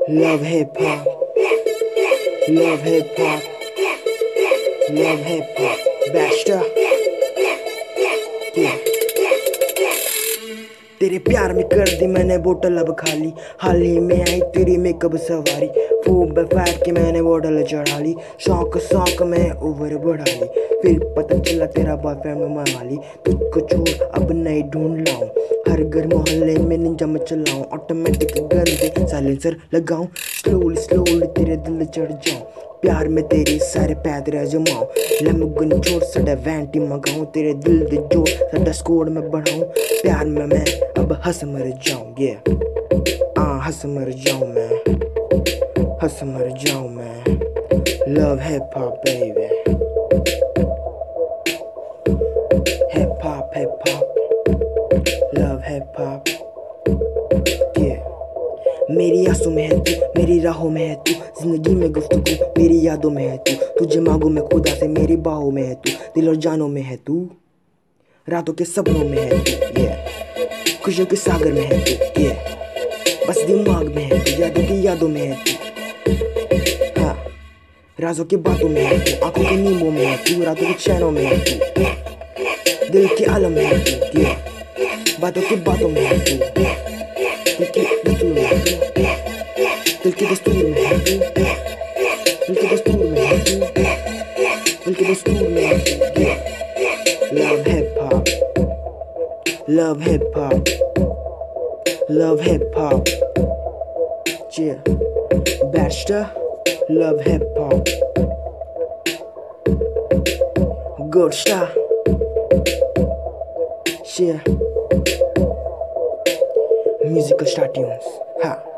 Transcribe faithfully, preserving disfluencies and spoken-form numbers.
Love hip hop, love hip hop, love hip hop, Basta. Yeah. तेरे प्यार में कर दी मैंने बोतल अब खाली, हाल ही में आई तेरी मेकअप सवारी, फूब फैट के मैंने बोतल चढ़ा ली, शौक शौक में ओवर बढ़ा ली, फिर पता चला तेरा बॉयफ्रेंड माली, तुझको छोड़ अब नहीं ढूंढ लाऊं, हर घर मोहल्ले में निंजा में चलाऊं, ऑटोमेटिक गन दे साइलेंसर लगाऊं, स्लोली स्लोली तेरे दिल चढ़ जाऊं, प्यार में तेरी सारे पैदरे जमाऊं, लैम्बोर्गिनी छोड़ सड़ा वैंटी मंगाऊं, तेरे दिल दे जोड़ सड़ा स्कोर में बढ़ाऊं, प्यार में मैं अब हंस मर जाऊं, ये आ हंस मर जाऊं मैं, हंस मर जाऊं मैं, love hip hop baby, hip hop hip hop, love hip hop, ये मेरी आंसू में है तू, मेरी राहों में है तू, जिंदगी में गुफ्तगू मेरी यादों में है तू, तुझे मांगू मैं खुदा से मेरी बाहों में है तू, दिल और जानों में है तू, रातों के सपनों में है तू, ये खुशियों के सागर में है तू, ये बस दिमाग में है तू, यादों की यादों में है तू, हाँ राजों की बातों में है तू, आंखों की नींबों में है तू, रातों के चैनों में है तू, दिल के आलम में है तू, ये बातों की बातों में है तू, दिल की दस्तूर में है तू, दिल की दस्तूर में है तू, दिल की दस्तूर में है तू, दिल की दस्तूर में है तू, ये love hip hop, love hip hop, love hip hop, yeah, Basta, love hip hop, good stuff, yeah, musical star tunes, ha.